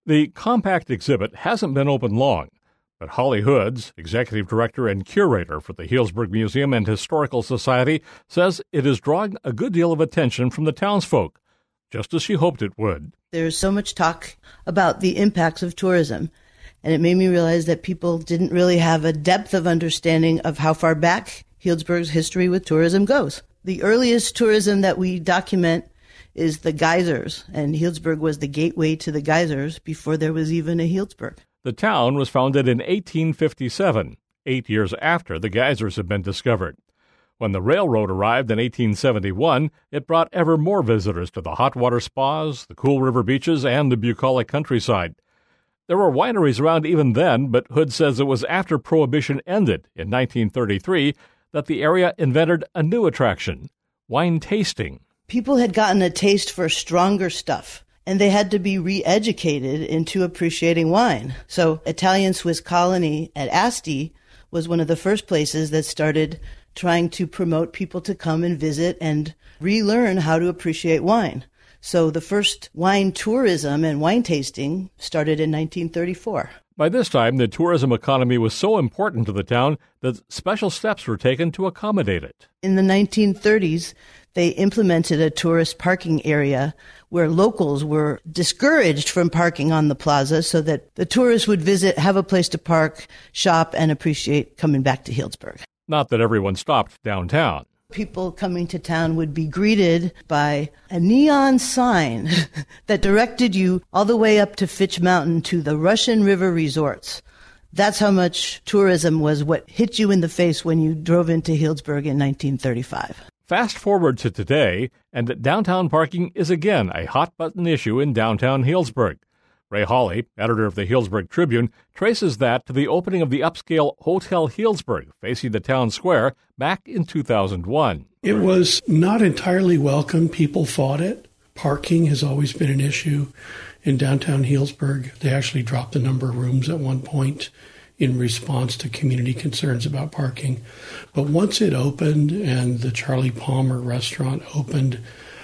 The compact exhibit hasn't been open long, but Holly Hoods, executive director and curator for the Healdsburg Museum and Historical Society, says it is drawing a good deal of attention from the townsfolk, just as she hoped it would. There's so much talk about the impacts of tourism, and it made me realize that people didn't really have a depth of understanding of how far back Healdsburg's history with tourism goes. The earliest tourism that we document is the geysers, and Healdsburg was the gateway to the geysers before there was even a Healdsburg. The town was founded in 1857, 8 years after the geysers had been discovered. When the railroad arrived in 1871, it brought ever more visitors to the hot water spas, the cool river beaches, and the bucolic countryside. There were wineries around even then, but Hood says it was after Prohibition ended in 1933 that the area invented a new attraction, wine tasting. People had gotten a taste for stronger stuff, and they had to be re-educated into appreciating wine. So Italian Swiss Colony at Asti was one of the first places that started trying to promote people to come and visit and relearn how to appreciate wine. So the first wine tourism and wine tasting started in 1934. By this time, the tourism economy was so important to the town that special steps were taken to accommodate it. In the 1930s, they implemented a tourist parking area where locals were discouraged from parking on the plaza so that the tourists would visit, have a place to park, shop, and appreciate coming back to Healdsburg. Not that everyone stopped downtown. People coming to town would be greeted by a neon sign that directed you all the way up to Fitch Mountain to the Russian River resorts. That's how much tourism was what hit you in the face when you drove into Healdsburg in 1935. Fast forward to today, and downtown parking is again a hot-button issue in downtown Healdsburg. Ray Hawley, editor of the Healdsburg Tribune, traces that to the opening of the upscale Hotel Healdsburg, facing the town square, back in 2001. It was not entirely welcome. People fought it. Parking has always been an issue in downtown Healdsburg. They actually dropped the number of rooms at one point in response to community concerns about parking. But once it opened and the Charlie Palmer restaurant opened,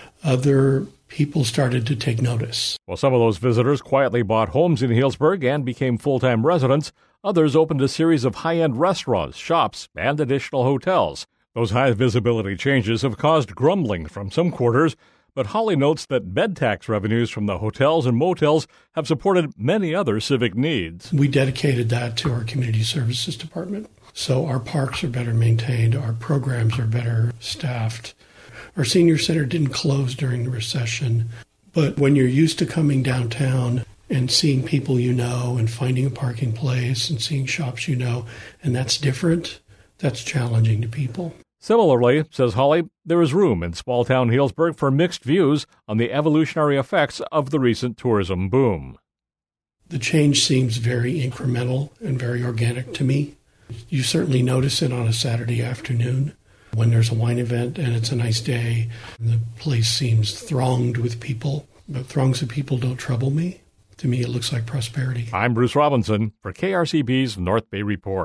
other people started to take notice. While some of those visitors quietly bought homes in Healdsburg and became full-time residents, others opened a series of high-end restaurants, shops, and additional hotels. Those high-visibility changes have caused grumbling from some quarters, but Hawley notes that bed tax revenues from the hotels and motels have supported many other civic needs. We dedicated that to our community services department. So our parks are better maintained, our programs are better staffed. Our senior center didn't close during the recession, but when you're used to coming downtown and seeing people you know and finding a parking place and seeing shops you know, and that's different, that's challenging to people. Similarly, says Hawley, there is room in small-town Healdsburg for mixed views on the evolutionary effects of the recent tourism boom. The change seems very incremental and very organic to me. You certainly notice it on a Saturday afternoon when there's a wine event and it's a nice day. The place seems thronged with people, but throngs of people don't trouble me. To me, it looks like prosperity. I'm Bruce Robinson for KRCB's North Bay Report.